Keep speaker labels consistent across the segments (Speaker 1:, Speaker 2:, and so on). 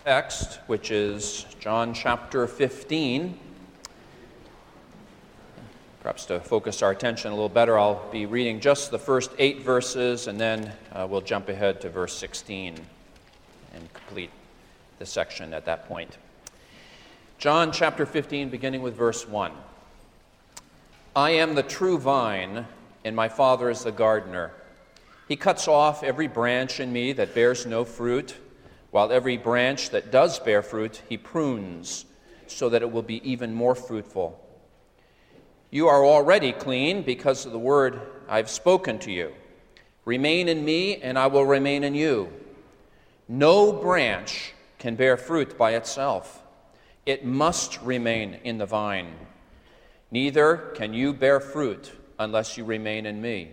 Speaker 1: text, which is John chapter 15. Perhaps to focus our attention a little better, I'll be reading just the first 8 verses, and then we'll jump ahead to verse 16 and complete the section at that point. John chapter 15, beginning with verse 1. I am the true vine, and my Father is the gardener. He cuts off every branch in me that bears no fruit, while every branch that does bear fruit he prunes, so that it will be even more fruitful. You are already clean because of the word I've spoken to you. Remain in me, and I will remain in you. No branch can bear fruit by itself. It must remain in the vine. Neither can you bear fruit unless you remain in me.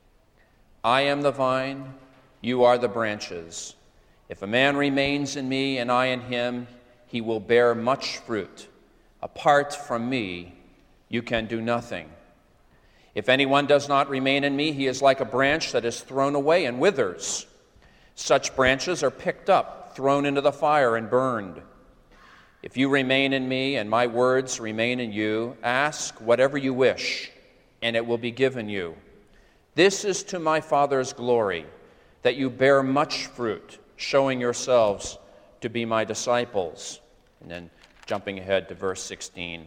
Speaker 1: I am the vine, you are the branches. If a man remains in me and I in him, he will bear much fruit. Apart from me, you can do nothing. If anyone does not remain in me, he is like a branch that is thrown away and withers. Such branches are picked up, thrown into the fire, and burned. If you remain in me and my words remain in you, ask whatever you wish, and it will be given you. This is to my Father's glory, that you bear much fruit, showing yourselves to be my disciples. And then jumping ahead to verse 16.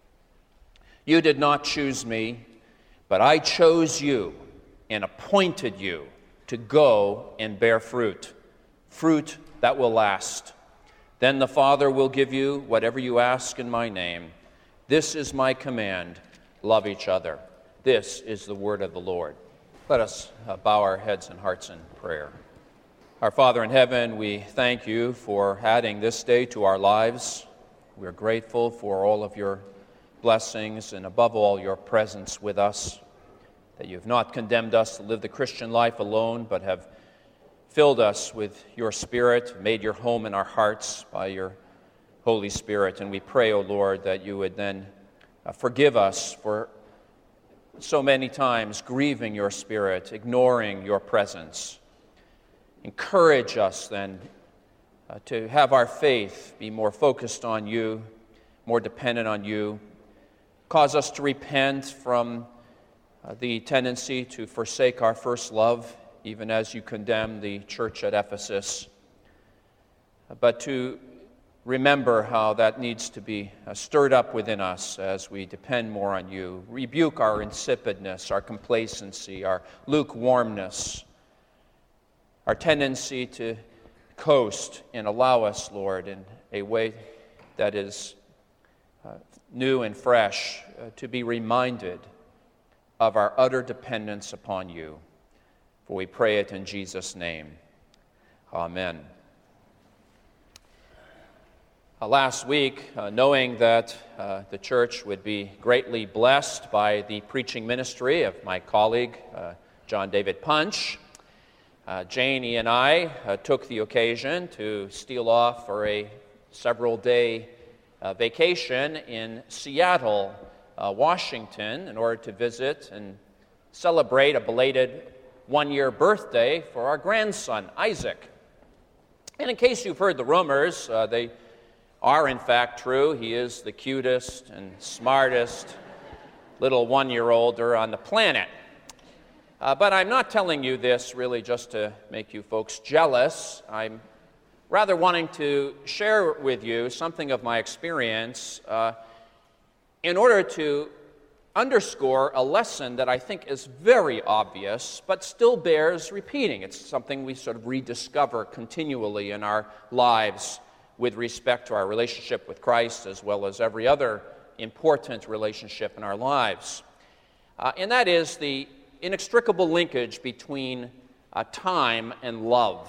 Speaker 1: You did not choose me, but I chose you and appointed you to go and bear fruit, fruit that will last. Then the Father will give you whatever you ask in my name. This is my command, love each other. This is the word of the Lord. Let us bow our heads and hearts in prayer. Our Father in heaven, we thank you for adding this day to our lives. We're grateful for all of your blessings and above all your presence with us, that you have not condemned us to live the Christian life alone, but have filled us with your Spirit, made your home in our hearts by your Holy Spirit. And we pray, O Lord, that you would then forgive us for so many times grieving your Spirit, ignoring your presence. Encourage us then to have our faith be more focused on you, more dependent on you. Cause us to repent from the tendency to forsake our first love, even as you condemn the church at Ephesus, but to remember how that needs to be stirred up within us as we depend more on you. Rebuke our insipidness, our complacency, our lukewarmness, our tendency to coast, and allow us, Lord, in a way that is new and fresh, to be reminded of our utter dependence upon you. For we pray it in Jesus' name. Amen. Last week, knowing that the church would be greatly blessed by the preaching ministry of my colleague, John David Punch, Janie and I took the occasion to steal off for a several-day vacation in Seattle, Washington, in order to visit and celebrate a belated one-year birthday for our grandson, Isaac. And in case you've heard the rumors, they are in fact true. He is the cutest and smartest little one-year-older on the planet. But I'm not telling you this really just to make you folks jealous. I'm rather wanting to share with you something of my experience in order to underscore a lesson that I think is very obvious, but still bears repeating. It's something we sort of rediscover continually in our lives with respect to our relationship with Christ, as well as every other important relationship in our lives. And that is the inextricable linkage between time and love.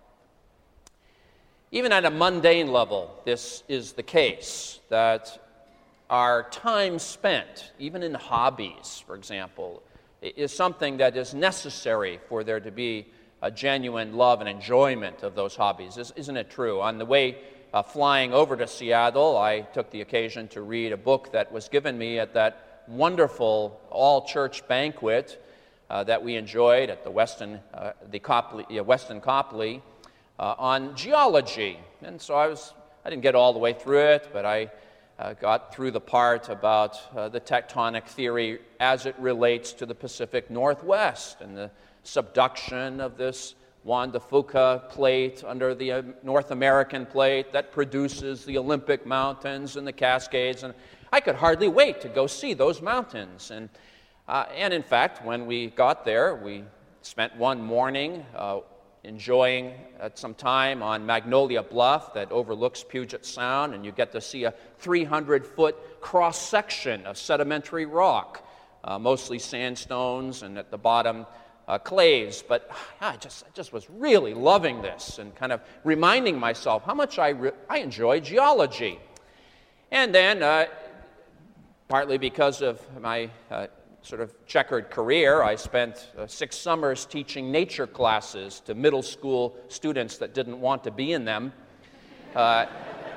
Speaker 1: Even at a mundane level, this is the case, that our time spent, even in hobbies, for example, is something that is necessary for there to be a genuine love and enjoyment of those hobbies. Isn't it true? On the way flying over to Seattle, I took the occasion to read a book that was given me at that wonderful all-church banquet that we enjoyed at the Weston Copley on geology. And so I didn't get all the way through it, but I got through the part about the tectonic theory as it relates to the Pacific Northwest and the subduction of this Juan de Fuca plate under the North American plate that produces the Olympic Mountains and the Cascades. And I could hardly wait to go see those mountains. And in fact, when we got there, we spent one morning enjoying some time on Magnolia Bluff that overlooks Puget Sound, and you get to see a 300-foot cross-section of sedimentary rock, mostly sandstones, and at the bottom, clays. But I just was really loving this and kind of reminding myself how much I enjoy geology. And then, partly because of my sort of checkered career, I spent 6 summers teaching nature classes to middle school students that didn't want to be in them. But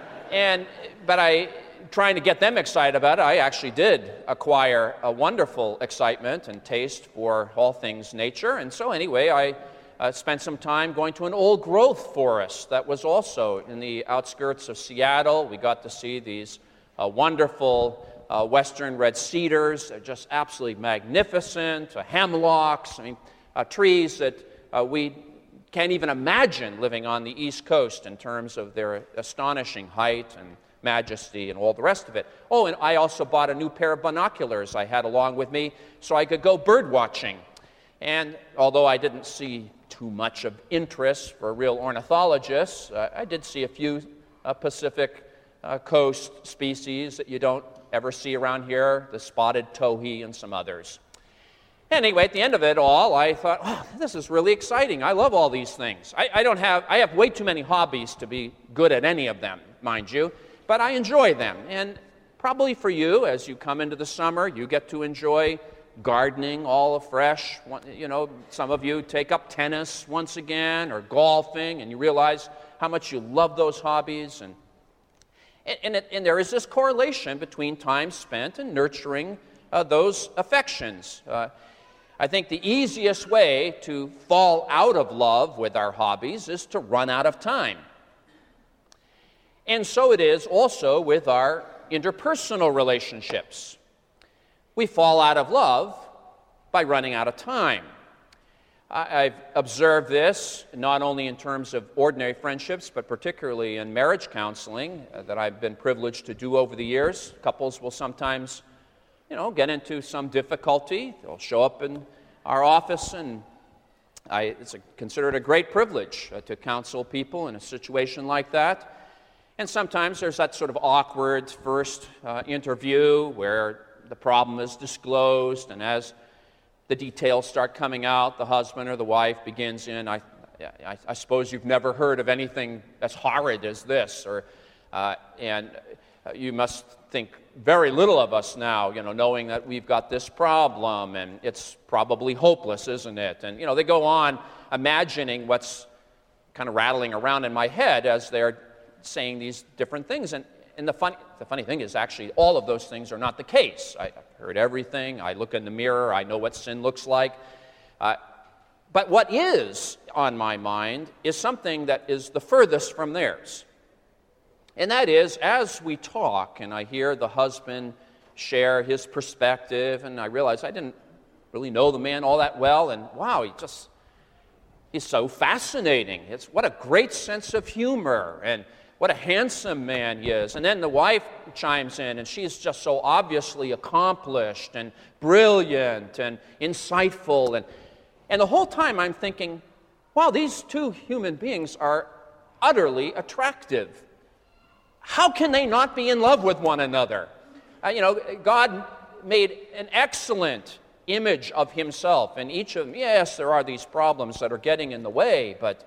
Speaker 1: trying to get them excited about it, I actually did acquire a wonderful excitement and taste for all things nature. And so anyway, I spent some time going to an old growth forest that was also in the outskirts of Seattle. We got to see these wonderful western red cedars. They're just absolutely magnificent. Hemlocks, trees that we can't even imagine living on the East Coast in terms of their astonishing height and majesty and all the rest of it. Oh, and I also bought a new pair of binoculars I had along with me so I could go bird watching. And although I didn't see too much of interest for real ornithologists, I did see a few Pacific coast species that you don't ever see around here, the spotted towhee and some others. Anyway, at the end of it all, I thought, oh, this is really exciting. I love all these things. I have way too many hobbies to be good at any of them, mind you, but I enjoy them. And probably for you, as you come into the summer, you get to enjoy gardening all afresh. You know, some of you take up tennis once again or golfing, and you realize how much you love those hobbies. And there is this correlation between time spent and nurturing those affections. I think the easiest way to fall out of love with our hobbies is to run out of time. And so it is also with our interpersonal relationships. We fall out of love by running out of time. I've observed this not only in terms of ordinary friendships, but particularly in marriage counseling that I've been privileged to do over the years. Couples will sometimes, get into some difficulty. They'll show up in our office, and it's considered a great privilege to counsel people in a situation like that. And sometimes there's that sort of awkward first interview where the problem is disclosed, and as the details start coming out, the husband or the wife begins in, I suppose you've never heard of anything as horrid as this, and you must think very little of us now, knowing that we've got this problem, and it's probably hopeless, isn't it? And, they go on imagining what's kind of rattling around in my head as they're saying these different things. And the funny thing is, actually, all of those things are not the case. I've heard everything. I look in the mirror. I know what sin looks like. But what is on my mind is something that is the furthest from theirs. And that is, as we talk, and I hear the husband share his perspective, and I realize I didn't really know the man all that well, and wow, he's so fascinating. What a great sense of humor, and what a handsome man he is. And then the wife chimes in, and she's just so obviously accomplished and brilliant and insightful. And the whole time I'm thinking, wow, these two human beings are utterly attractive. How can they not be in love with one another? God made an excellent image of himself, and each of them, yes, there are these problems that are getting in the way, but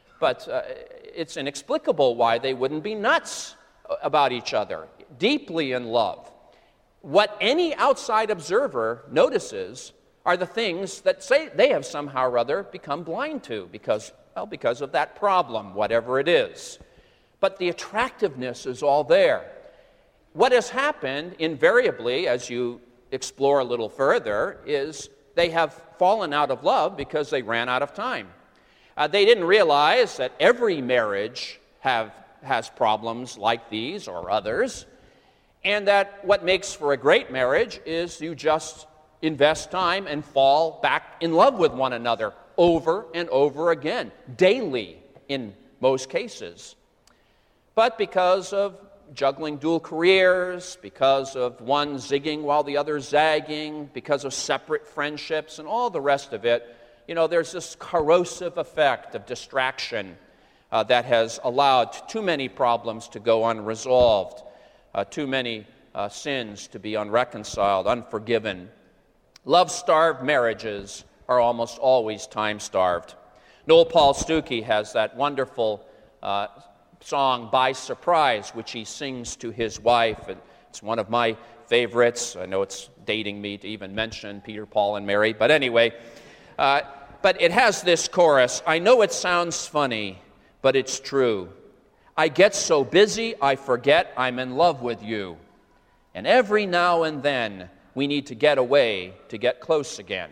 Speaker 1: it's inexplicable why they wouldn't be nuts about each other, deeply in love. What any outside observer notices are the things that say they have somehow or other become blind to because of that problem, whatever it is. But the attractiveness is all there. What has happened invariably, as you explore a little further, is they have fallen out of love because they ran out of time. They didn't realize that every marriage has problems like these or others, and that what makes for a great marriage is you just invest time and fall back in love with one another over and over again, daily in most cases. But because of juggling dual careers, because of one zigging while the other's zagging, because of separate friendships and all the rest of it, there's this corrosive effect of distraction that has allowed too many problems to go unresolved, too many sins to be unreconciled, unforgiven. Love-starved marriages are almost always time-starved. Noel Paul Stookey has that wonderful song, By Surprise, which he sings to his wife. It's one of my favorites. I know it's dating me to even mention Peter, Paul, and Mary, but anyway. But it has this chorus, I know it sounds funny, but it's true. I get so busy, I forget I'm in love with you. And every now and then, we need to get away to get close again.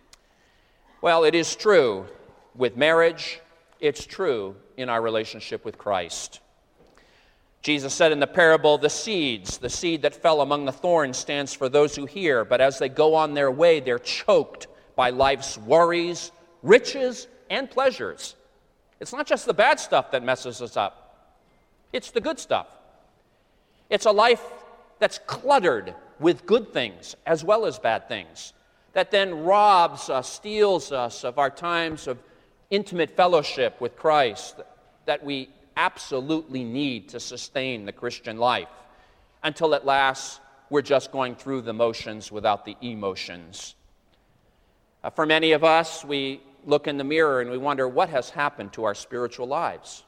Speaker 1: Well, it is true with marriage. It's true in our relationship with Christ. Jesus said in the parable, the seed that fell among the thorns stands for those who hear, but as they go on their way, they're choked by life's worries, riches, and pleasures. It's not just the bad stuff that messes us up. It's the good stuff. It's a life that's cluttered with good things as well as bad things, that then robs us, steals us of our times of intimate fellowship with Christ that we absolutely need to sustain the Christian life, until at last we're just going through the motions without the emotions. For many of us, we look in the mirror and we wonder what has happened to our spiritual lives.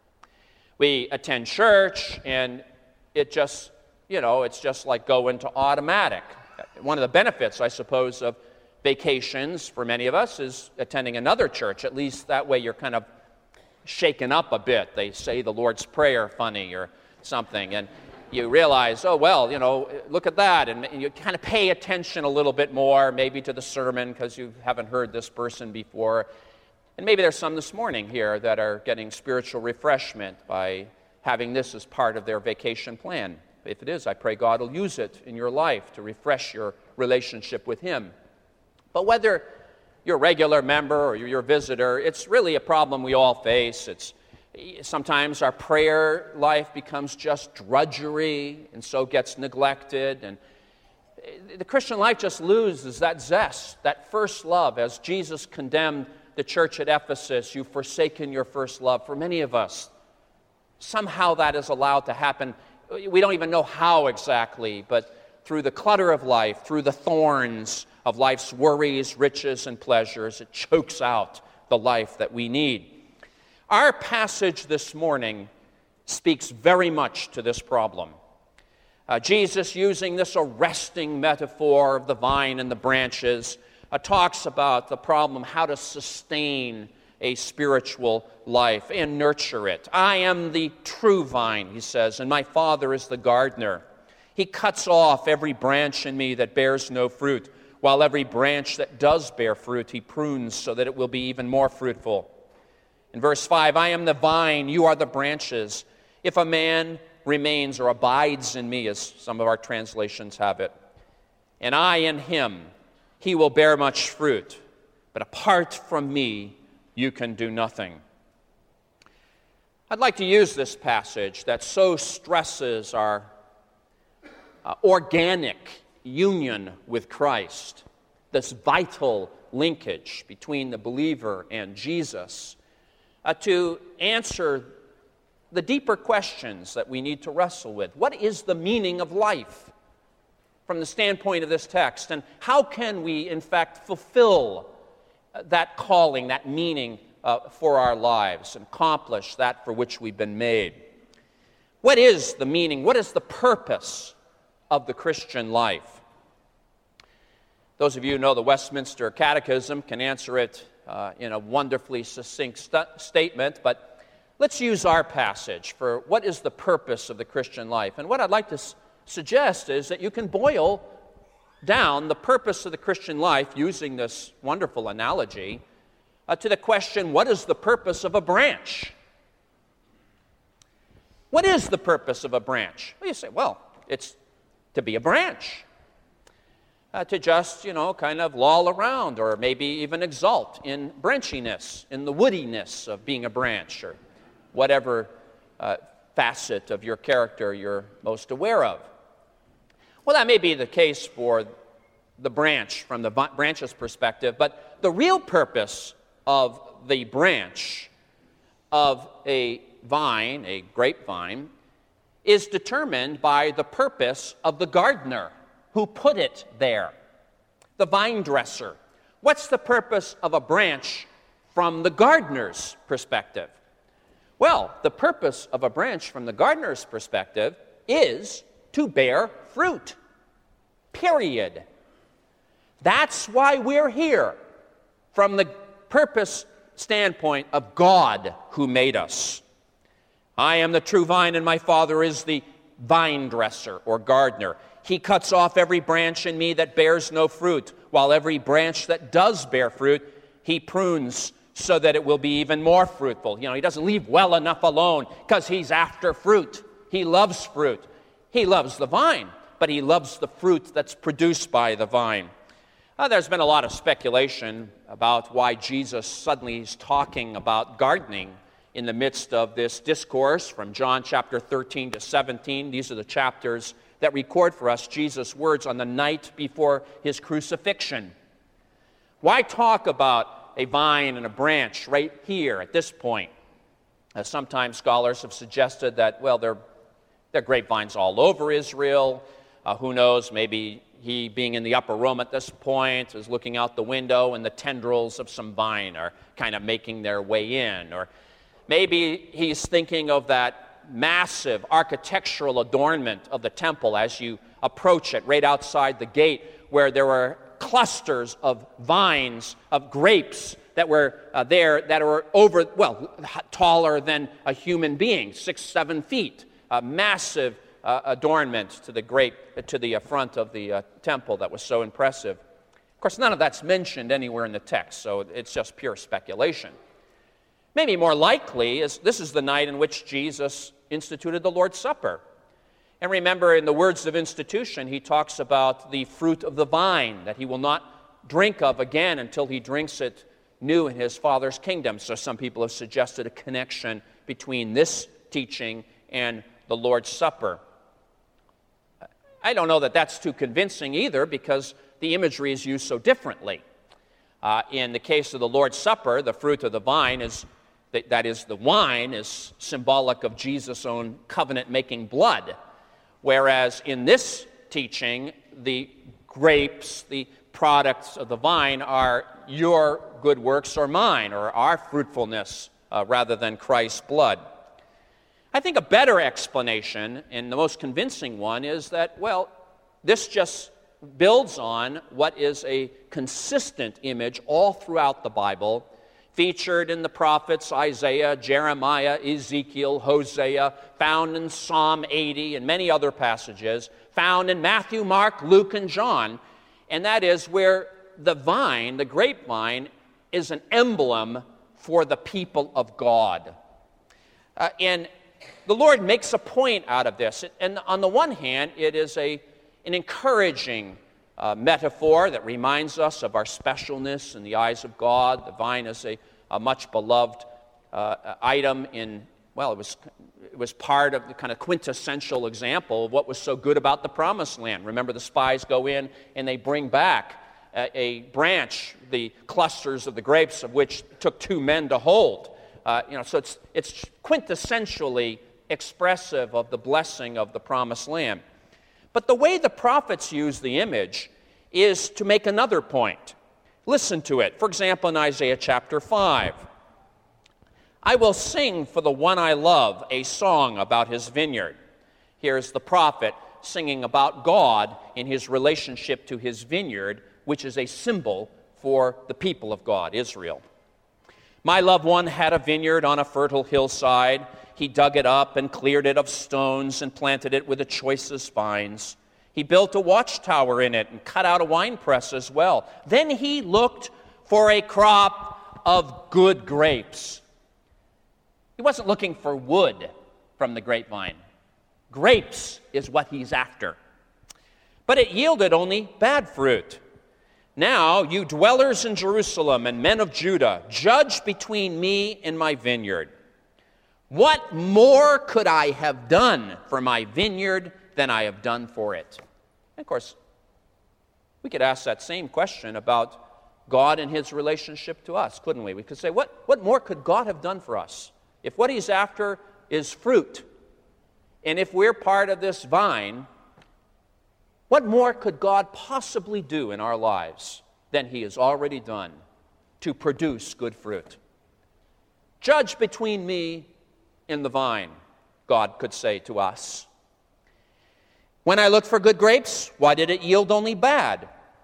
Speaker 1: We attend church and it's just like going to automatic. One of the benefits, I suppose, of vacations for many of us is attending another church. At least that way you're kind of shaken up a bit. They say the Lord's Prayer funny or something, and you realize, oh, well, look at that, and you kind of pay attention a little bit more, maybe to the sermon because you haven't heard this person before. And maybe there's some this morning here that are getting spiritual refreshment by having this as part of their vacation plan. If it is, I pray God will use it in your life to refresh your relationship with Him. But whether you're a regular member or you're a visitor, it's really a problem we all face. Sometimes our prayer life becomes just drudgery and so gets neglected. And the Christian life just loses that zest, that first love. As Jesus condemned the church at Ephesus, you've forsaken your first love. For many of us, somehow that is allowed to happen. We don't even know how exactly, but through the clutter of life, through the thorns of life's worries, riches, and pleasures, it chokes out the life that we need. Our passage this morning speaks very much to this problem. Jesus, using this arresting metaphor of the vine and the branches, talks about the problem, how to sustain a spiritual life and nurture it. I am the true vine, he says, and my Father is the gardener. He cuts off every branch in me that bears no fruit, while every branch that does bear fruit he prunes so that it will be even more fruitful. In verse 5, I am the vine, you are the branches. If a man remains or abides in me, as some of our translations have it, and I in him, he will bear much fruit. But apart from me, you can do nothing. I'd like to use this passage that so stresses our organic union with Christ, this vital linkage between the believer and Jesus, to answer the deeper questions that we need to wrestle with. What is the meaning of life from the standpoint of this text? And how can we, in fact, fulfill that calling, that meaning for our lives and accomplish that for which we've been made? What is the meaning? What is the purpose of the Christian life? Those of you who know the Westminster Catechism can answer it in a wonderfully succinct statement, but let's use our passage for what is the purpose of the Christian life. And what I'd like to suggest is that you can boil down the purpose of the Christian life using this wonderful analogy to the question, what is the purpose of a branch? What is the purpose of a branch? Well, you say, well, it's to be a branch. To just, kind of loll around or maybe even exult in branchiness, in the woodiness of being a branch, or whatever facet of your character you're most aware of. Well, that may be the case for the branch from the branch's perspective, but the real purpose of the branch of a vine, a grapevine, is determined by the purpose of the gardener who put it there, the vine dresser. What's the purpose of a branch from the gardener's perspective? Well, the purpose of a branch from the gardener's perspective is to bear fruit. Period. That's why we're here, from the purpose standpoint of God who made us. I am the true vine, and my Father is the vine dresser or gardener. He cuts off every branch in me that bears no fruit, while every branch that does bear fruit, he prunes so that it will be even more fruitful. He doesn't leave well enough alone because he's after fruit. He loves fruit. He loves the vine, but he loves the fruit that's produced by the vine. There's been a lot of speculation about why Jesus suddenly is talking about gardening in the midst of this discourse from John chapter 13 to 17. These are the chapters that record for us Jesus' words on the night before his crucifixion. Why talk about a vine and a branch right here at this point? Sometimes scholars have suggested that, well, there are grapevines all over Israel. Who knows, maybe he, being in the upper room at this point, is looking out the window and the tendrils of some vine are kind of making their way in. Or maybe he's thinking of that massive architectural adornment of the temple as you approach it right outside the gate, where there were clusters of vines, of grapes that were there that were taller than a human being, 6-7 feet, massive adornment to the front of the temple that was so impressive. Of course, none of that's mentioned anywhere in the text, so it's just pure speculation. Maybe more likely is this is the night in which Jesus instituted the Lord's Supper. And remember, in the words of institution, he talks about the fruit of the vine that he will not drink of again until he drinks it new in his Father's kingdom. So some people have suggested a connection between this teaching and the Lord's Supper. I don't know that that's too convincing either, because the imagery is used so differently. In the case of the Lord's Supper, the fruit of the vine that is, the wine is symbolic of Jesus' own covenant-making blood, whereas in this teaching, the grapes, the products of the vine, are your good works or mine, or our fruitfulness, rather than Christ's blood. I think a better explanation, and the most convincing one, is that, well, this just builds on what is a consistent image all throughout the Bible, featured in the prophets Isaiah, Jeremiah, Ezekiel, Hosea, found in Psalm 80 and many other passages, found in Matthew, Mark, Luke, and John, and that is where the vine, the grapevine, is an emblem for the people of God. And the Lord makes a point out of this. And on the one hand, it is an encouraging metaphor that reminds us of our specialness in the eyes of God. The vine is a much beloved item in, well, it was part of the kind of quintessential example of what was so good about the Promised Land. Remember, the spies go in and they bring back a branch, the clusters of the grapes of which took 2 men to hold. So it's quintessentially expressive of the blessing of the Promised Land. But the way the prophets use the image is to make another point. Listen to it. For example, in Isaiah chapter 5, I will sing for the one I love a song about his vineyard. Here's the prophet singing about God in his relationship to his vineyard, which is a symbol for the people of God, Israel. My loved one had a vineyard on a fertile hillside. He dug it up and cleared it of stones and planted it with the choicest vines. He built a watchtower in it and cut out a winepress as well. Then he looked for a crop crop of good grapes. He wasn't looking for wood from the grapevine. Grapes is what he's after. But it yielded only bad fruit. Now, you dwellers in Jerusalem and men of Judah, judge between me and my vineyard. What more could I have done for my vineyard than I have done for it? And of course, we could ask that same question about God and his relationship to us, couldn't we? We could say, what more could God have done for us? If what he's after is fruit, and if we're part of this vine, what more could God possibly do in our lives than he has already done to produce good fruit? Judge between me and the vine, God could say to us. When I looked for good grapes, why did it yield only bad?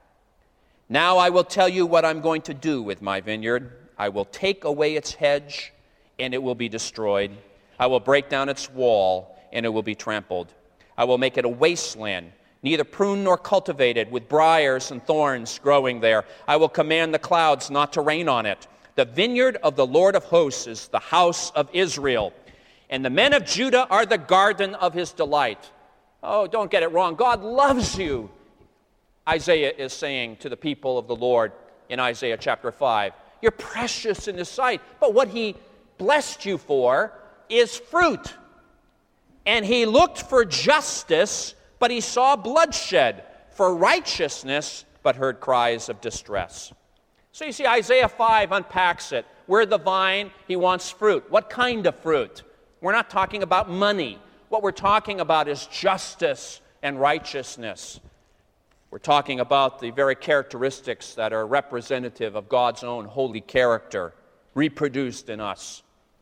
Speaker 1: Now I will tell you what I'm going to do with my vineyard. I will take away its hedge, and it will be destroyed. I will break down its wall, and it will be trampled. I will make it a wasteland, neither pruned nor cultivated, with briars and thorns growing there. I will command the clouds not to rain on it. The vineyard of the Lord of hosts is the house of Israel, and the men of Judah are the garden of his delight. Oh, don't get it wrong. God loves you, Isaiah is saying to the people of the Lord in Isaiah chapter 5. You're precious in his sight, but what he blessed you for is fruit. And he looked for justice, but he saw bloodshed, for righteousness, but heard cries of distress. So you see, Isaiah 5 unpacks it. We're the vine, he wants fruit. What kind of fruit? We're not talking about money. What we're talking about is justice and righteousness. We're talking about the very characteristics that are representative of God's own holy character, reproduced in us.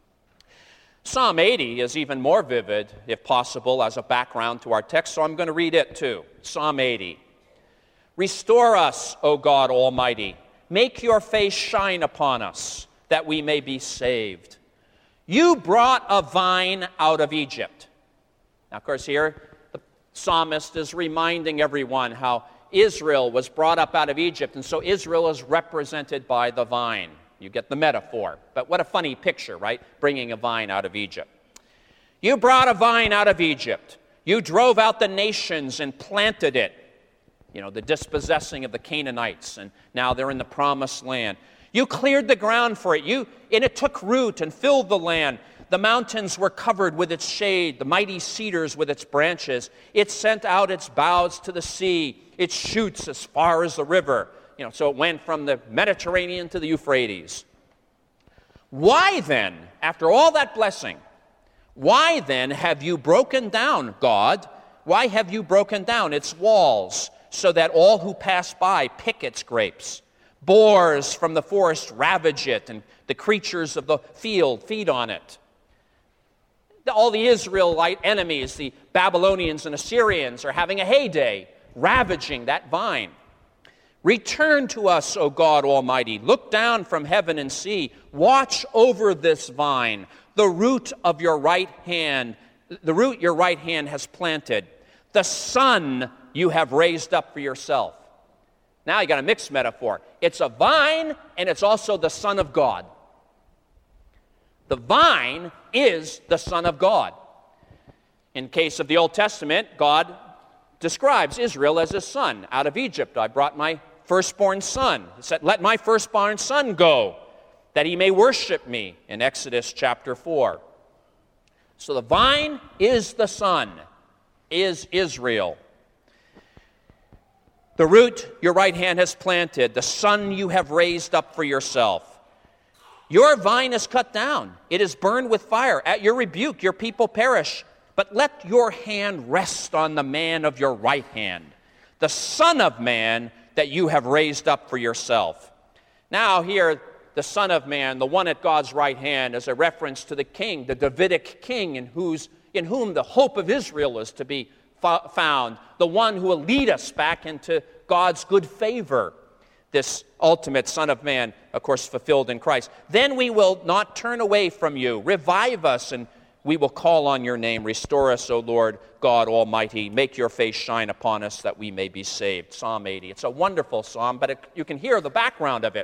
Speaker 1: Psalm 80 is even more vivid, if possible, as a background to our text, so I'm going to read it too. Psalm 80. Restore us, O God Almighty. Make your face shine upon us, that we may be saved. You brought a vine out of Egypt. Now, of course, here the psalmist is reminding everyone how Israel was brought up out of Egypt, and so Israel is represented by the vine. You get the metaphor. But what a funny picture, right? Bringing a vine out of Egypt. You brought a vine out of Egypt. You drove out the nations and planted it. You know, the dispossessing of the Canaanites, and now they're in the promised land. You cleared the ground for it. And it took root and filled the land. The mountains were covered with its shade, the mighty cedars with its branches. It sent out its boughs to the sea, its shoots as far as the river. You know, so it went from the Mediterranean to the Euphrates. Why then, after all that blessing, why then have you broken down, God? Why have you broken down its walls so that all who pass by pick its grapes? Boars from the forest ravage it, and the creatures of the field feed on it. All the Israelite enemies, the Babylonians and Assyrians, are having a heyday, ravaging that vine. Return to us, O God Almighty. Look down from heaven and see. Watch over this vine, the root of your right hand, the root your right hand has planted, the son you have raised up for yourself. Now you got a mixed metaphor. It's a vine, and it's also the Son of God. The vine is the Son of God. In case of the Old Testament, God describes Israel as his son. Out of Egypt I brought my firstborn son. He said, let my firstborn son go, that he may worship me, in Exodus chapter 4. So the vine is the son, is Israel. The root your right hand has planted, the son you have raised up for yourself. Your vine is cut down. It is burned with fire. At your rebuke, your people perish. But let your hand rest on the man of your right hand, the Son of Man that you have raised up for yourself. Now here, the Son of Man, the one at God's right hand, is a reference to the king, the Davidic king, in whom the hope of Israel is to be found, the one who will lead us back into God's good favor. This ultimate Son of Man, of course, fulfilled in Christ. Then we will not turn away from you. Revive us, and we will call on your name. Restore us, O Lord God Almighty. Make your face shine upon us that we may be saved. Psalm 80. It's a wonderful psalm, but you can hear the background of it.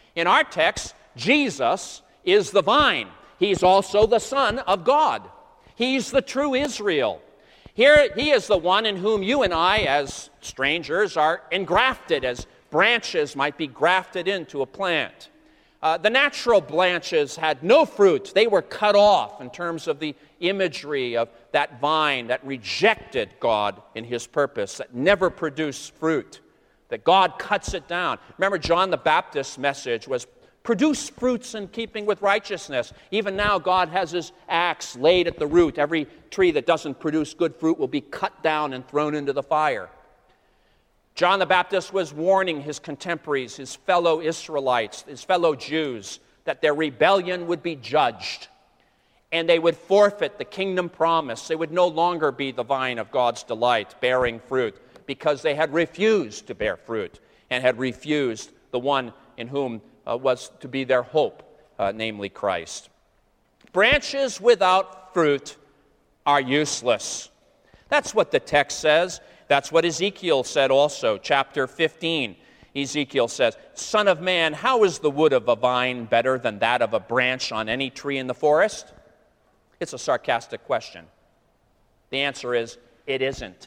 Speaker 1: In our text, Jesus is the vine. He's also the Son of God. He's the true Israel. Here, he is the one in whom you and I, as strangers, are engrafted, as branches might be grafted into a plant. The natural branches had no fruit. They were cut off in terms of the imagery of that vine that rejected God in his purpose, that never produced fruit, that God cuts it down. Remember, John the Baptist's message was, produce fruits in keeping with righteousness. Even now, God has his axe laid at the root. Every tree that doesn't produce good fruit will be cut down and thrown into the fire. John the Baptist was warning his contemporaries, his fellow Israelites, his fellow Jews, that their rebellion would be judged, and they would forfeit the kingdom promise. They would no longer be the vine of God's delight, bearing fruit, because they had refused to bear fruit and had refused the one in whom was to be their hope, namely Christ. Branches without fruit are useless. That's what the text says. That's what Ezekiel said also, chapter 15. Ezekiel says, Son of man, how is the wood of a vine better than that of a branch on any tree in the forest? It's a sarcastic question. The answer is, it isn't.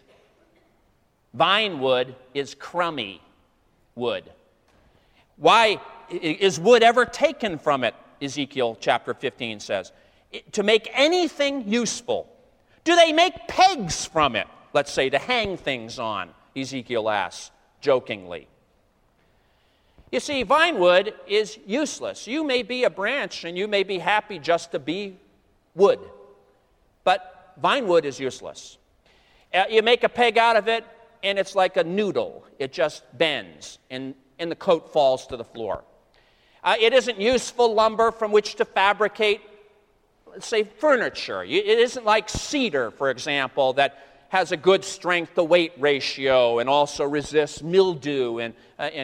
Speaker 1: Vine wood is crummy wood. Why is wood ever taken from it? Ezekiel chapter 15 says. To make anything useful. Do they make pegs from it? Let's say to hang things on, Ezekiel asks, jokingly. You see, vine wood is useless. You may be a branch and you may be happy just to be wood. But vine wood is useless. You make a peg out of it and it's like a noodle. It just bends and the coat falls to the floor. It isn't useful lumber from which to fabricate, let's say, furniture. It isn't like cedar, for example, that has a good strength-to-weight ratio and also resists mildew and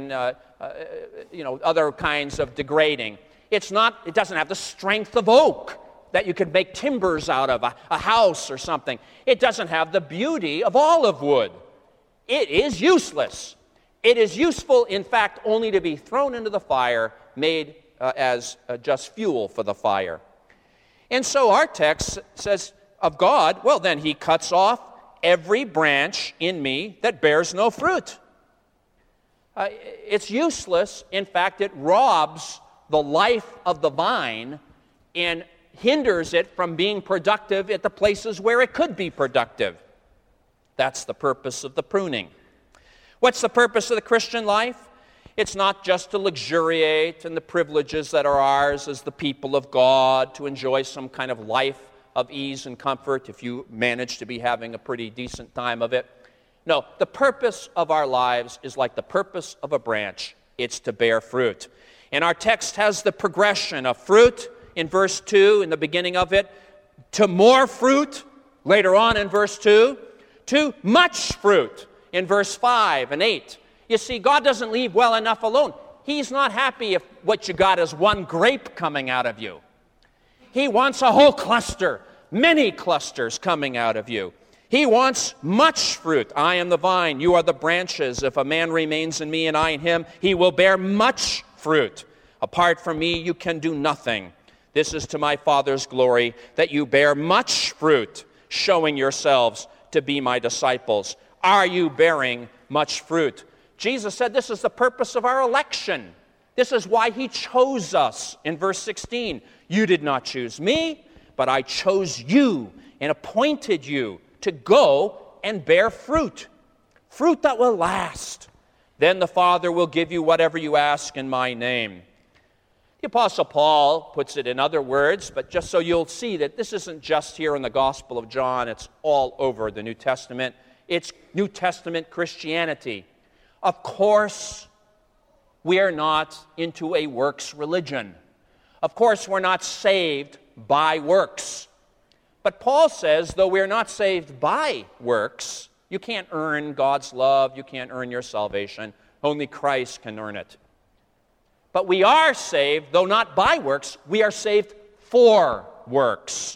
Speaker 1: other kinds of degrading. It doesn't have the strength of oak that you could make timbers out of, a house or something. It doesn't have the beauty of olive wood. It is useless. It is useful, in fact, only to be thrown into the fire, made as just fuel for the fire. And so our text says of God, well, then he cuts off every branch in me that bears no fruit. It's useless. In fact, it robs the life of the vine and hinders it from being productive at the places where it could be productive. That's the purpose of the pruning. What's the purpose of the Christian life? It's not just to luxuriate in the privileges that are ours as the people of God, to enjoy some kind of life of ease and comfort if you manage to be having a pretty decent time of it. No, the purpose of our lives is like the purpose of a branch. It's to bear fruit. And our text has the progression of fruit in verse 2, in the beginning of it, to more fruit later on in verse 2, to much fruit in verse 5 and 8. You see, God doesn't leave well enough alone. He's not happy if what you got is one grape coming out of you. He wants a whole cluster, many clusters coming out of you. He wants much fruit. I am the vine, you are the branches. If a man remains in me and I in him, he will bear much fruit. Apart from me, you can do nothing. This is to my Father's glory, that you bear much fruit, showing yourselves to be my disciples. Are you bearing much fruit? Jesus said this is the purpose of our election. This is why he chose us in verse 16. You did not choose me, but I chose you and appointed you to go and bear fruit, fruit that will last. Then the Father will give you whatever you ask in my name. The Apostle Paul puts it in other words, but just so you'll see that this isn't just here in the Gospel of John, it's all over the New Testament. It's New Testament Christianity. Of course, we are not into a works religion. Of course, we're not saved by works. But Paul says, though we're not saved by works, you can't earn God's love, you can't earn your salvation. Only Christ can earn it. But we are saved, though not by works, we are saved for works.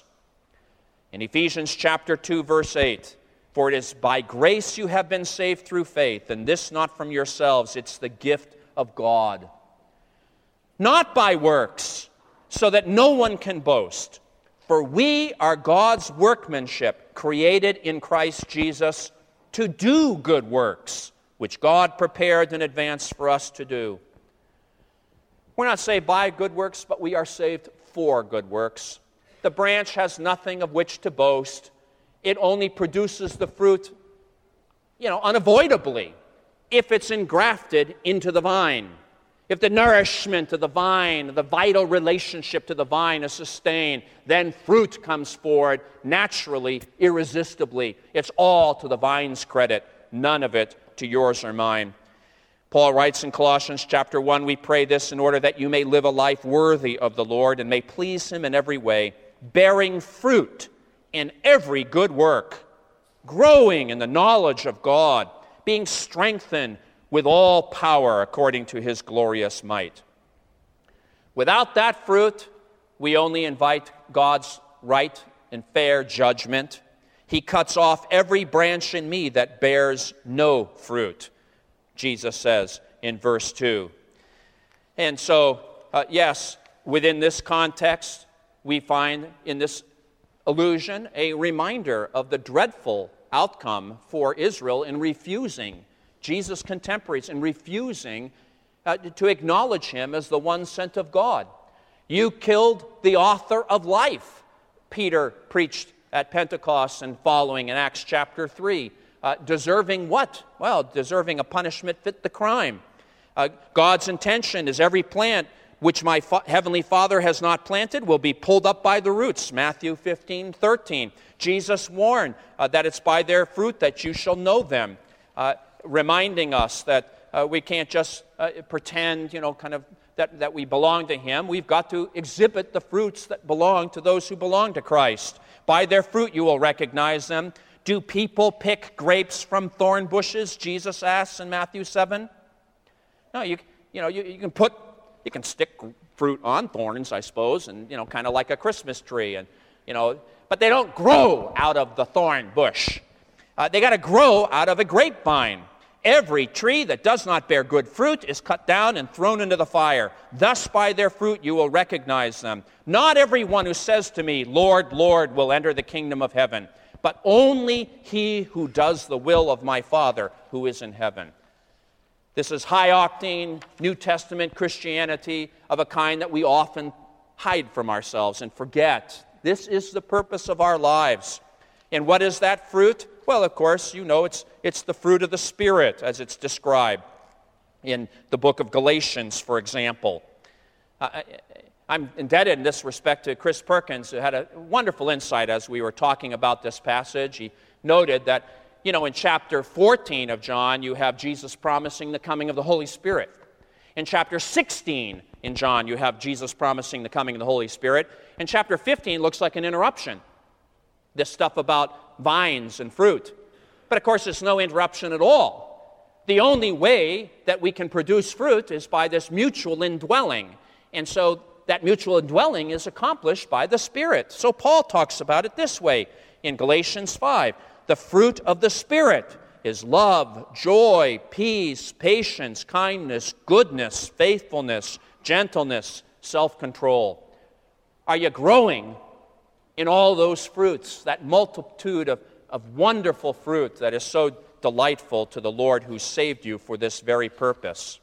Speaker 1: In Ephesians chapter 2, verse 8, for it is by grace you have been saved through faith, and this not from yourselves, it's the gift of God. not by works, so that no one can boast. For we are God's workmanship, created in Christ Jesus to do good works, which God prepared in advance for us to do. We're not saved by good works, but we are saved for good works. The branch has nothing of which to boast. It only produces the fruit, unavoidably, if it's engrafted into the vine. If the nourishment of the vine, the vital relationship to the vine is sustained, then fruit comes forward naturally, irresistibly. It's all to the vine's credit, none of it to yours or mine. Paul writes in Colossians chapter 1, we pray this in order that you may live a life worthy of the Lord and may please him in every way, bearing fruit in every good work, growing in the knowledge of God, being strengthened with all power according to his glorious might. Without that fruit, we only invite God's right and fair judgment. He cuts off every branch in me that bears no fruit, Jesus says in verse 2. And so, yes, within this context, we find in this allusion a reminder of the dreadful outcome for Israel in refusing Jesus' contemporaries, in refusing to acknowledge him as the one sent of God. You killed the author of life, Peter preached at Pentecost and following in Acts chapter 3. Deserving what? Well, deserving a punishment fit the crime. God's intention is every plant which my heavenly Father has not planted will be pulled up by the roots, Matthew 15:13. Jesus warned that it's by their fruit that you shall know them, reminding us that we can't just pretend, that we belong to him. We've got to exhibit the fruits that belong to those who belong to Christ. By their fruit you will recognize them. Do people pick grapes from thorn bushes? Jesus asks in Matthew 7. No, you can stick fruit on thorns, I suppose, and kind of like a Christmas tree, and but they don't grow out of the thorn bush. They got to grow out of a grapevine. Every tree that does not bear good fruit is cut down and thrown into the fire. Thus by their fruit you will recognize them. Not everyone who says to me, Lord, Lord, will enter the kingdom of heaven, but only he who does the will of my Father who is in heaven. This is high-octane New Testament Christianity of a kind that we often hide from ourselves and forget. This is the purpose of our lives. And what is that fruit? Well, of course, it's the fruit of the Spirit as it's described in the book of Galatians, for example. I'm indebted in this respect to Chris Perkins, who had a wonderful insight as we were talking about this passage. He noted that, in chapter 14 of John, you have Jesus promising the coming of the Holy Spirit. In chapter 16 in John, you have Jesus promising the coming of the Holy Spirit. And chapter 15 looks like an interruption. This stuff about vines and fruit. But of course, it's no interruption at all. The only way that we can produce fruit is by this mutual indwelling. And so that mutual indwelling is accomplished by the Spirit. So Paul talks about it this way in Galatians 5. The fruit of the Spirit is love, joy, peace, patience, kindness, goodness, faithfulness, gentleness, self-control. Are you growing in all those fruits, that multitude of wonderful fruit that is so delightful to the Lord who saved you for this very purpose?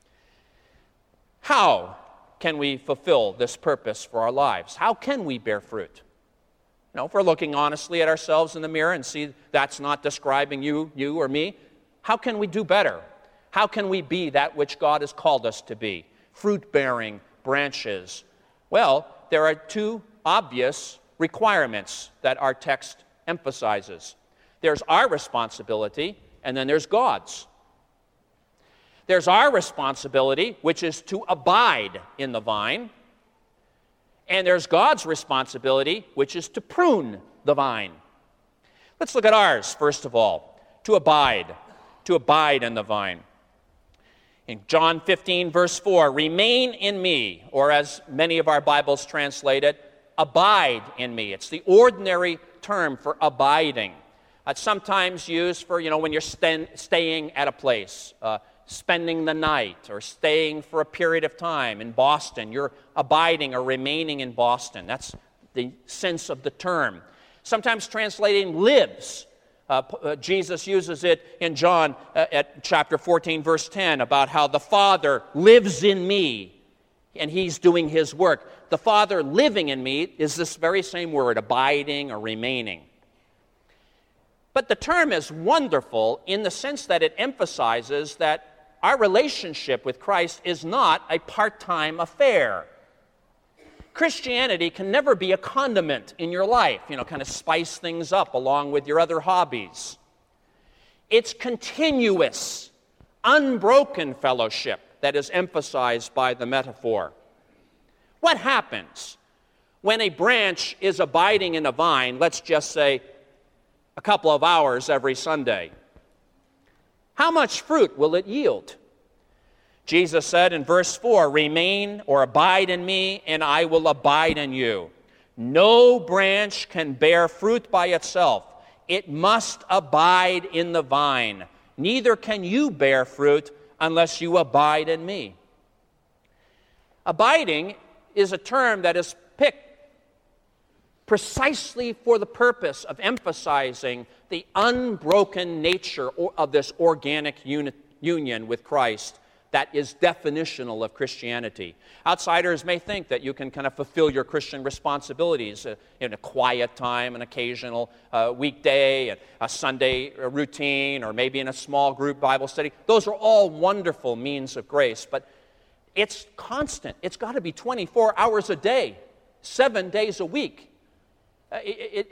Speaker 1: How can we fulfill this purpose for our lives? How can we bear fruit? If we're looking honestly at ourselves in the mirror and see that's not describing you or me, how can we do better? How can we be that which God has called us to be? Fruit-bearing branches. Well, there are two obvious requirements that our text emphasizes. There's our responsibility, and then there's God's. There's our responsibility, which is to abide in the vine, and there's God's responsibility, which is to prune the vine. Let's look at ours, first of all, to abide in the vine. In John 15, verse 4, remain in me, or as many of our Bibles translate it, abide in me. It's the ordinary term for abiding. It's sometimes used for, when you're staying at a place. spending the night or staying for a period of time in Boston. You're abiding or remaining in Boston. That's the sense of the term. Sometimes translating lives. Jesus uses it in John at chapter 14, verse 10, about how the Father lives in me and he's doing his work. The Father living in me is this very same word, abiding or remaining. But the term is wonderful in the sense that it emphasizes that our relationship with Christ is not a part-time affair. Christianity can never be a condiment in your life, kind of spice things up along with your other hobbies. It's continuous, unbroken fellowship that is emphasized by the metaphor. What happens when a branch is abiding in a vine, let's just say a couple of hours every Sunday? How much fruit will it yield? Jesus said in verse 4, "Remain or abide in me, and I will abide in you. No branch can bear fruit by itself. It must abide in the vine. Neither can you bear fruit unless you abide in me." Abiding is a term that is picked precisely for the purpose of emphasizing the unbroken nature of this organic union with Christ that is definitional of Christianity. Outsiders may think that you can kind of fulfill your Christian responsibilities in a quiet time, an occasional weekday, a Sunday routine, or maybe in a small group Bible study. Those are all wonderful means of grace, but it's constant. It's got to be 24 hours a day, 7 days a week. It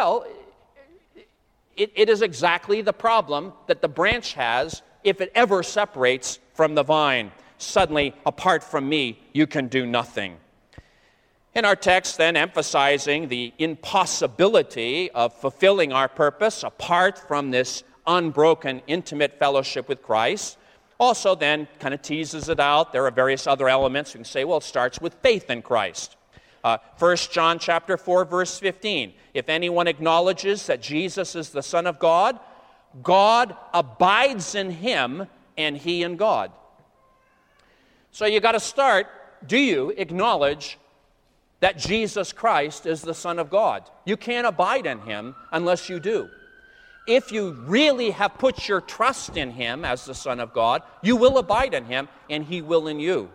Speaker 1: is exactly the problem that the branch has if it ever separates from the vine. Suddenly, apart from me, you can do nothing. In our text, then, emphasizing the impossibility of fulfilling our purpose apart from this unbroken, intimate fellowship with Christ, also then kind of teases it out. There are various other elements. You can say, well, it starts with faith in Christ. 1 John chapter 4, verse 15. If anyone acknowledges that Jesus is the Son of God, God abides in him and he in God. So you got to start, do you acknowledge that Jesus Christ is the Son of God? You can't abide in him unless you do. If you really have put your trust in him as the Son of God, you will abide in him and he will in you.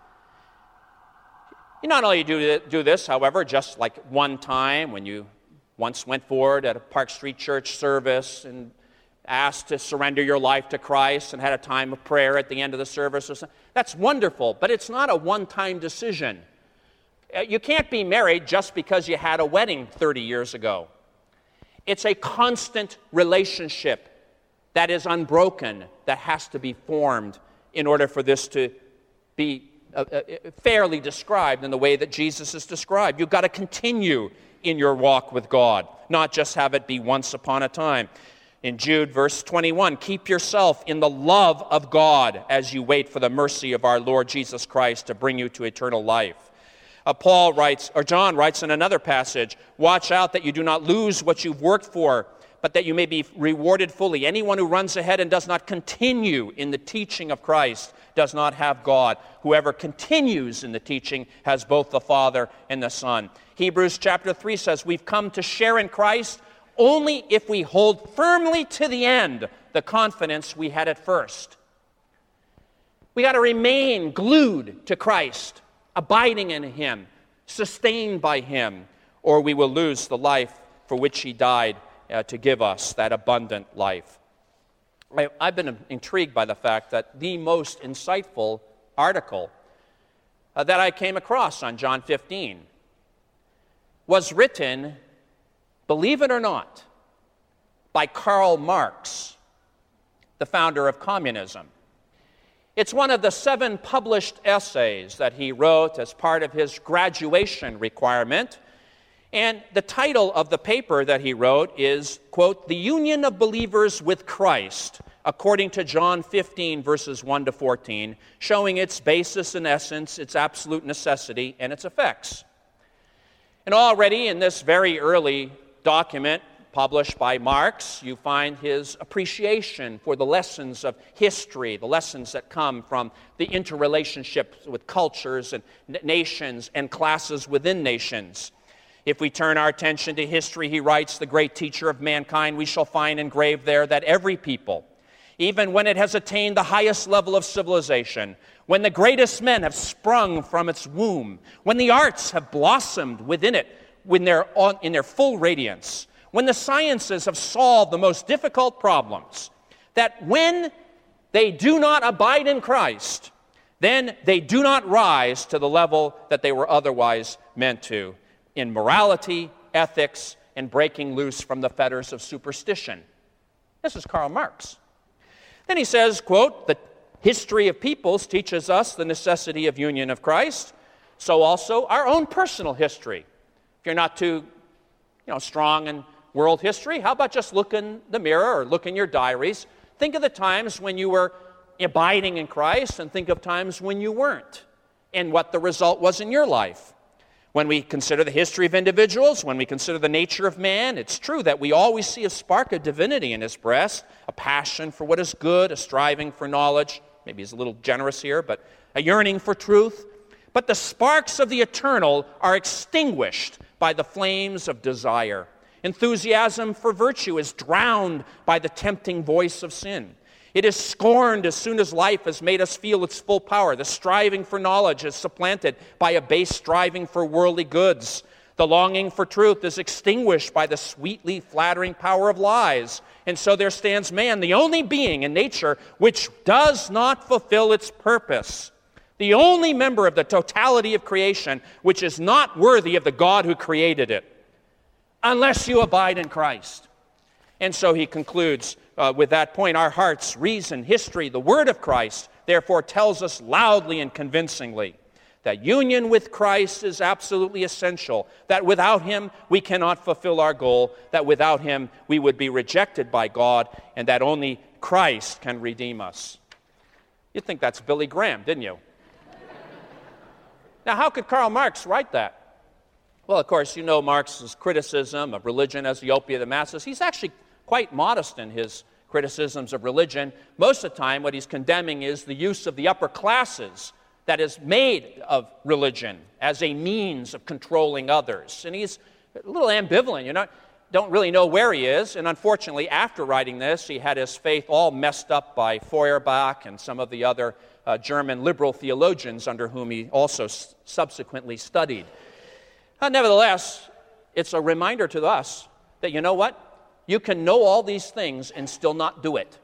Speaker 1: You not only do this, however, just like one time when you once went forward at a Park Street Church service and asked to surrender your life to Christ and had a time of prayer at the end of the service or something. That's wonderful, but it's not a one-time decision. You can't be married just because you had a wedding 30 years ago. It's a constant relationship that is unbroken, that has to be formed in order for this to be fairly described in the way that Jesus is described. You've got to continue in your walk with God, not just have it be once upon a time. In Jude, verse 21, keep yourself in the love of God as you wait for the mercy of our Lord Jesus Christ to bring you to eternal life. John writes in another passage, watch out that you do not lose what you've worked for, but that you may be rewarded fully. Anyone who runs ahead and does not continue in the teaching of Christ does not have God. Whoever continues in the teaching has both the Father and the Son. Hebrews chapter 3 says, we've come to share in Christ only if we hold firmly to the end the confidence we had at first. We got to remain glued to Christ, abiding in him, sustained by him, or we will lose the life for which he died to give us, that abundant life. I've been intrigued by the fact that the most insightful article that I came across on John 15 was written, believe it or not, by Karl Marx, the founder of communism. It's one of the 7 published essays that he wrote as part of his graduation requirement. And the title of the paper that he wrote is, quote, The Union of Believers with Christ, according to John 15, verses 1 to 14, showing its basis and essence, its absolute necessity, and its effects. And already in this very early document, published by Marx, you find his appreciation for the lessons of history, the lessons that come from the interrelationships with cultures and nations and classes within nations. If we turn our attention to history, he writes, the great teacher of mankind, we shall find engraved there that every people, even when it has attained the highest level of civilization, when the greatest men have sprung from its womb, when the arts have blossomed within it in their full radiance, when the sciences have solved the most difficult problems, that when they do not abide in Christ, then they do not rise to the level that they were otherwise meant to in morality, ethics, and breaking loose from the fetters of superstition. This is Karl Marx. Then he says, quote, the history of peoples teaches us the necessity of union of Christ, so also our own personal history. If you're not too strong in world history, how about just look in the mirror or look in your diaries? Think of the times when you were abiding in Christ and think of times when you weren't and what the result was in your life. When we consider the history of individuals, when we consider the nature of man, it's true that we always see a spark of divinity in his breast, a passion for what is good, a striving for knowledge. Maybe he's a little generous here, but a yearning for truth. But the sparks of the eternal are extinguished by the flames of desire. Enthusiasm for virtue is drowned by the tempting voice of sin. It is scorned as soon as life has made us feel its full power. The striving for knowledge is supplanted by a base striving for worldly goods. The longing for truth is extinguished by the sweetly flattering power of lies. And so there stands man, the only being in nature which does not fulfill its purpose. The only member of the totality of creation which is not worthy of the God who created it, unless you abide in Christ. And so he concludes with that point, our hearts, reason, history, the word of Christ, therefore tells us loudly and convincingly that union with Christ is absolutely essential, that without him we cannot fulfill our goal, that without him we would be rejected by God, and that only Christ can redeem us. You'd think that's Billy Graham, didn't you? Now, how could Karl Marx write that? Well, of course, you know Marx's criticism of religion as the opiate of the masses. He's actually quite modest in his criticisms of religion. Most of the time, what he's condemning is the use of the upper classes that is made of religion as a means of controlling others. And he's a little ambivalent, don't really know where he is. And unfortunately, after writing this, he had his faith all messed up by Feuerbach and some of the other German liberal theologians under whom he also subsequently studied. Nevertheless, it's a reminder to us that, you know what? You can know all these things and still not do it.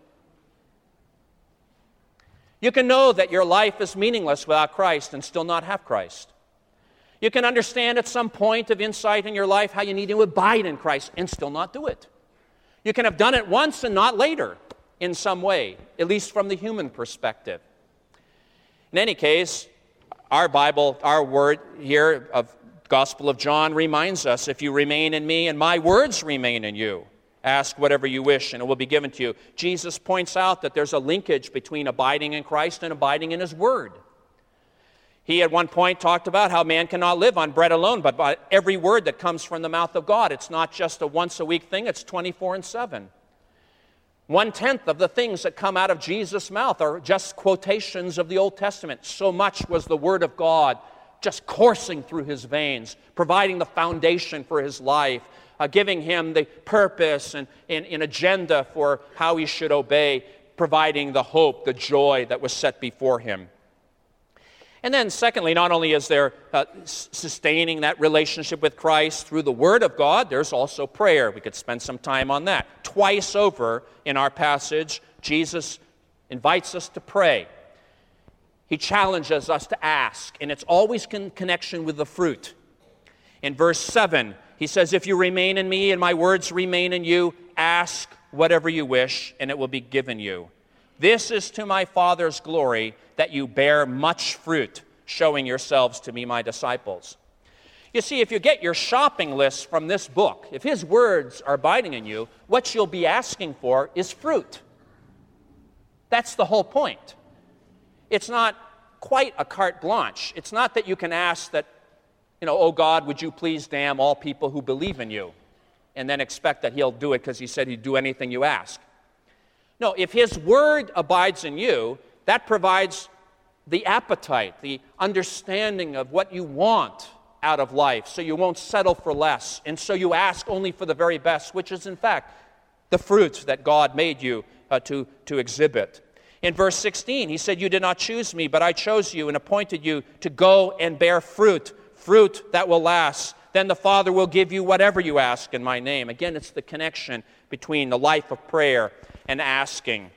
Speaker 1: You can know that your life is meaningless without Christ and still not have Christ. You can understand at some point of insight in your life how you need to abide in Christ and still not do it. You can have done it once and not later in some way, at least from the human perspective. In any case, our Bible, our word here of Gospel of John reminds us, if you remain in me and my words remain in you, ask whatever you wish, and it will be given to you. Jesus points out that there's a linkage between abiding in Christ and abiding in his word. He at one point talked about how man cannot live on bread alone, but by every word that comes from the mouth of God. It's not just a once-a-week thing, it's 24/7. 1/10 of the things that come out of Jesus' mouth are just quotations of the Old Testament. So much was the word of God just coursing through his veins, providing the foundation for his life, giving him the purpose and an agenda for how he should obey, providing the hope, the joy that was set before him. And then secondly, not only is there sustaining that relationship with Christ through the Word of God, there's also prayer. We could spend some time on that. Twice over in our passage, Jesus invites us to pray. He challenges us to ask, and it's always in connection with the fruit. In verse 7, he says, if you remain in me and my words remain in you, ask whatever you wish, and it will be given you. This is to my Father's glory, that you bear much fruit, showing yourselves to be my disciples. You see, if you get your shopping list from this book, if his words are abiding in you, what you'll be asking for is fruit. That's the whole point. It's not quite a carte blanche. It's not that you can ask that, oh God, would you please damn all people who believe in you? and then expect that he'll do it because he said he'd do anything you ask. No, if his word abides in you, that provides the appetite, the understanding of what you want out of life, so you won't settle for less, and so you ask only for the very best, which is in fact the fruit that God made you to exhibit. In verse 16, he said, "You did not choose me, but I chose you and appointed you to go and bear fruit, fruit that will last. Then the Father will give you whatever you ask in my name." Again, it's the connection between the life of prayer and asking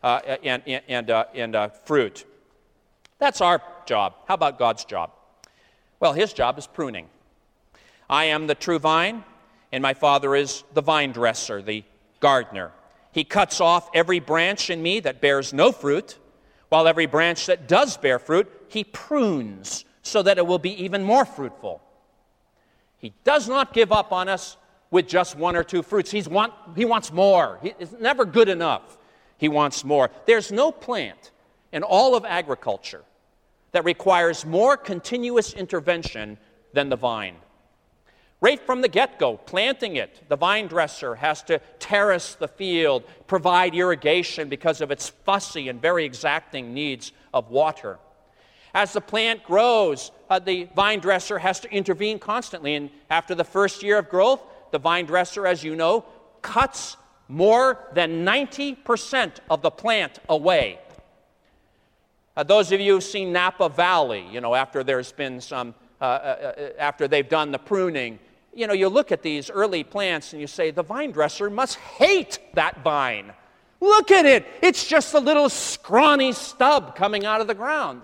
Speaker 1: and fruit. That's our job. How about God's job? Well, his job is pruning. "I am the true vine, and my Father is the vine dresser, the gardener. He cuts off every branch in me that bears no fruit, while every branch that does bear fruit, he prunes so that it will be even more fruitful." He does not give up on us with just one or two fruits. He wants more. It's never good enough. He wants more. There's no plant in all of agriculture that requires more continuous intervention than the vine. Right from the get-go, planting it, the vine dresser has to terrace the field, provide irrigation because of its fussy and very exacting needs of water. As the plant grows, the vine dresser has to intervene constantly. And after the first year of growth, the vine dresser, as you know, cuts more than 90% of the plant away. Those of you who've seen Napa Valley, after there's been after they've done the pruning, you look at these early plants and you say, the vine dresser must hate that vine. Look at it. It's just a little scrawny stub coming out of the ground.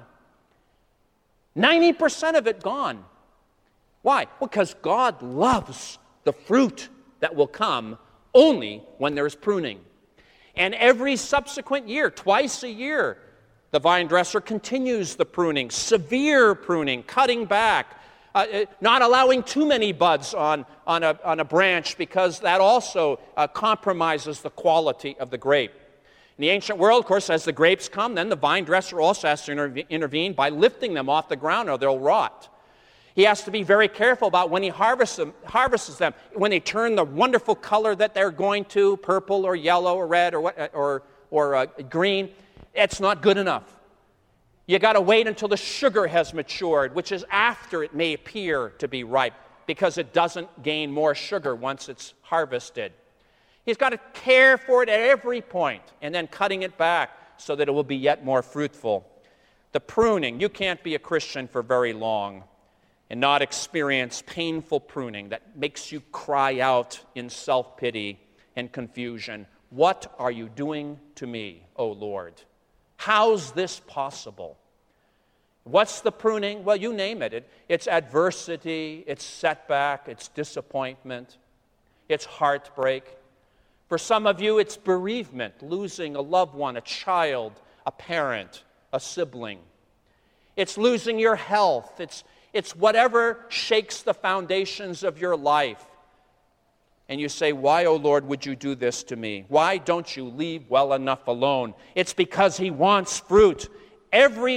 Speaker 1: 90% of it gone. Why? Because God loves the fruit that will come only when there's pruning. And every subsequent year, twice a year, the vine dresser continues the pruning, severe pruning, cutting back, not allowing too many buds on a branch because that also compromises the quality of the grape. In the ancient world, of course, as the grapes come, then the vine dresser also has to intervene by lifting them off the ground or they'll rot. He has to be very careful about when he harvests them, when they turn the wonderful color that they're going to, purple or yellow or red or green. It's not good enough. You got to wait until the sugar has matured, which is after it may appear to be ripe, because it doesn't gain more sugar once it's harvested. He's got to care for it at every point, and then cutting it back so that it will be yet more fruitful. The pruning, you can't be a Christian for very long and not experience painful pruning that makes you cry out in self-pity and confusion. What are you doing to me, O Lord? How's this possible? What's the pruning? Well, you name it. It's adversity, it's setback, it's disappointment, it's heartbreak. For some of you, it's bereavement, losing a loved one, a child, a parent, a sibling. It's losing your health. It's whatever shakes the foundations of your life. And you say, why, O Lord, would you do this to me? Why don't you leave well enough alone? It's because he wants fruit. Every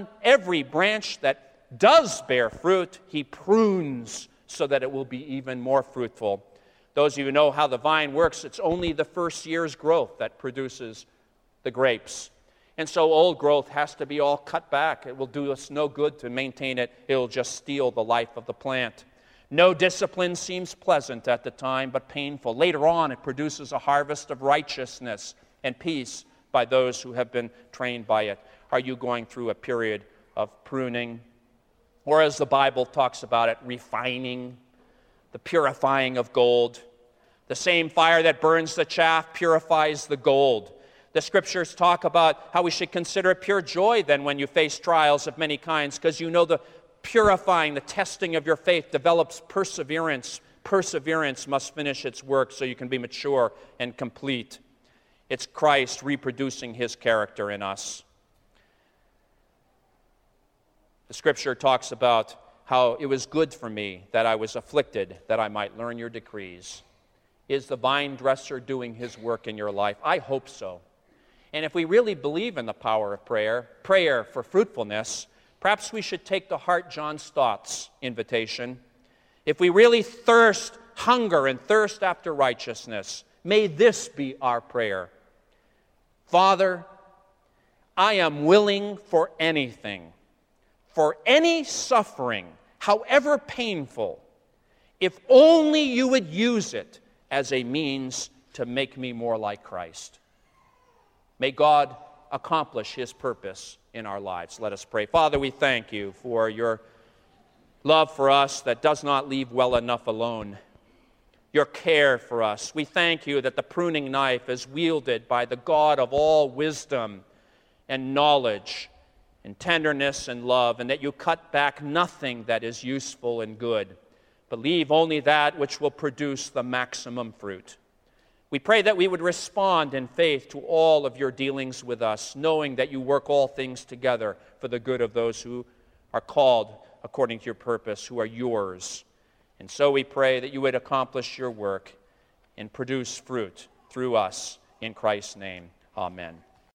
Speaker 1: branch that does bear fruit, he prunes so that it will be even more fruitful. Those of you who know how the vine works, it's only the first year's growth that produces the grapes. And so old growth has to be all cut back. It will do us no good to maintain it. It will just steal the life of the plant. No discipline seems pleasant at the time, but painful. Later on, it produces a harvest of righteousness and peace by those who have been trained by it. Are you going through a period of pruning? Or as the Bible talks about it, refining, the purifying of gold. The same fire that burns the chaff purifies the gold. The Scriptures talk about how we should consider it pure joy then when you face trials of many kinds, because you know the purifying, the testing of your faith develops perseverance. Perseverance must finish its work so you can be mature and complete. It's Christ reproducing his character in us. The Scripture talks about how it was good for me that I was afflicted, that I might learn your decrees. Is the vine dresser doing his work in your life? I hope so. And if we really believe in the power of prayer for fruitfulness, perhaps we should take to heart John Stott's invitation. If we really thirst hunger and thirst after righteousness. May this be our prayer. Father, I am willing for anything, for any suffering, however painful, if only you would use it as a means to make me more like Christ. May God accomplish his purpose in our lives. Let us pray. Father, we thank you for your love for us that does not leave well enough alone. Your care for us. We thank you that the pruning knife is wielded by the God of all wisdom and knowledge and tenderness and love, and that you cut back nothing that is useful and good, but leave only that which will produce the maximum fruit. We pray that we would respond in faith to all of your dealings with us, knowing that you work all things together for the good of those who are called according to your purpose, who are yours. And so we pray that you would accomplish your work and produce fruit through us. In Christ's name, amen.